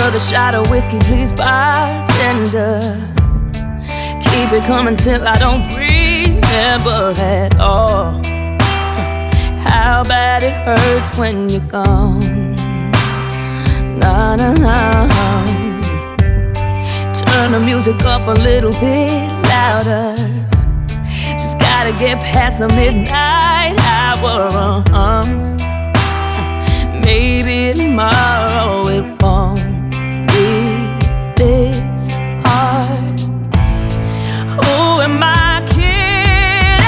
Another shot of whiskey, please, bartender. Keep it coming till I don't remember at all how bad it hurts when you're gone. Na na na. Turn the music up a little bit louder. Just gotta get past the midnight hour. Maybe tomorrow it won't be this hard. Who am I kidding?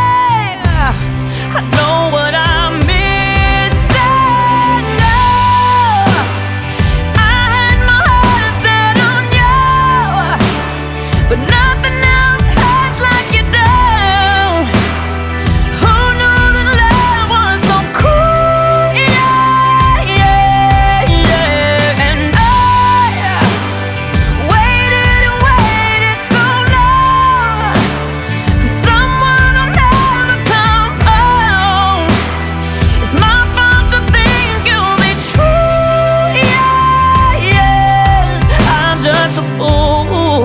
I know what I'm missing. No, I had my heart set on you, but nothing else hurts like you do. Who knew that love was so cruel? Yeah, yeah, yeah. And I waited and waited so long for someone who'll never come home. It's my fault to think you'll be true. Yeah, yeah. I'm just a fool.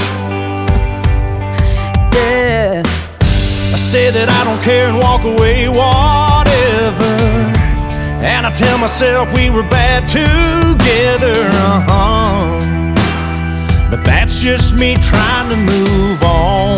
Yeah. I say that I don't care and walk away, whatever. And I tell myself we were bad together. But that's just me trying to move on.